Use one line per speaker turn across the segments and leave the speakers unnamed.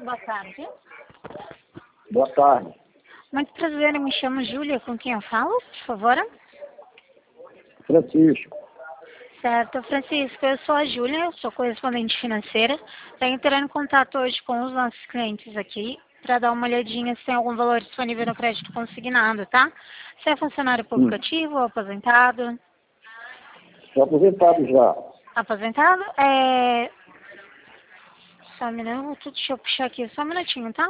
Boa tarde.
Boa tarde.
Muito prazer, eu me chamo Júlia, com quem eu falo, por favor?
Francisco.
Certo, Francisco, eu sou a Júlia, eu sou correspondente financeira. Estou entrando em contato hoje com os nossos clientes aqui para dar uma olhadinha se tem algum valor disponível no crédito consignado, tá? Você é funcionário público ativo ou aposentado?
Estou aposentado já.
Aposentado? Só um minuto, deixa eu puxar aqui, só um minutinho, tá?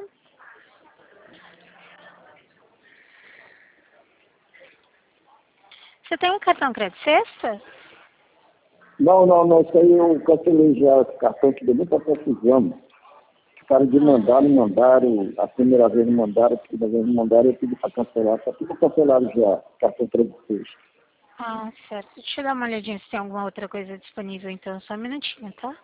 Você tem um cartão crédito sexta?
Não, isso aí eu cancelei já esse cartão que deu muita confusão. Ficaram de mandar, não mandaram, a primeira vez não mandaram, a segunda vez não mandaram, eu pedi para cancelar, só tudo cancelado já, cartão crédito sexta.
Ah, certo. Deixa eu dar uma olhadinha se tem alguma outra coisa disponível, então, só um minutinho, tá?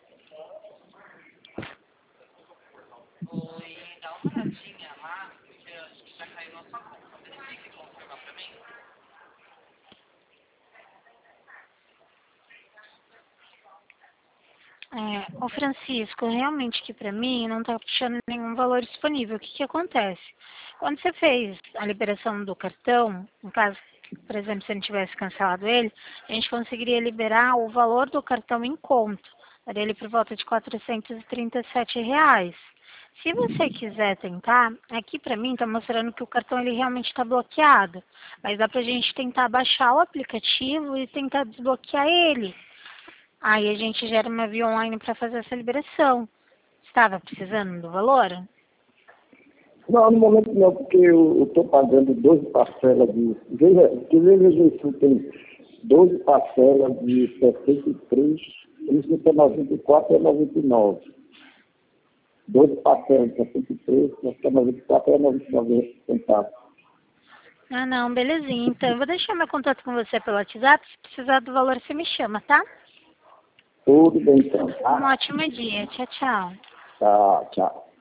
Ô Francisco, realmente que para mim não está puxando nenhum valor disponível. O que acontece? Quando você fez a liberação do cartão, no caso, por exemplo, se a gente tivesse cancelado ele, a gente conseguiria liberar o valor do cartão em conta. Daria ele por volta de R$ 437. Se você quiser tentar, aqui para mim está mostrando que o cartão ele realmente está bloqueado. Mas dá para a gente tentar baixar o aplicativo e tentar desbloquear ele. Aí a gente gera uma via online para fazer essa liberação. Estava precisando do valor?
Não, no momento não, porque eu estou pagando 12 parcelas de... Veja isso, tem 12 parcelas de 63, isso é 94 e 99. 12 parcelas de 63, até 94 e 99 centavos.
Ah, não, belezinha. Então, eu vou deixar meu contato com você pelo WhatsApp. Se precisar do valor, você me chama, tá?
Tudo bem, então.
Um ótimo dia. Tchau, tchau.
Tá, tchau.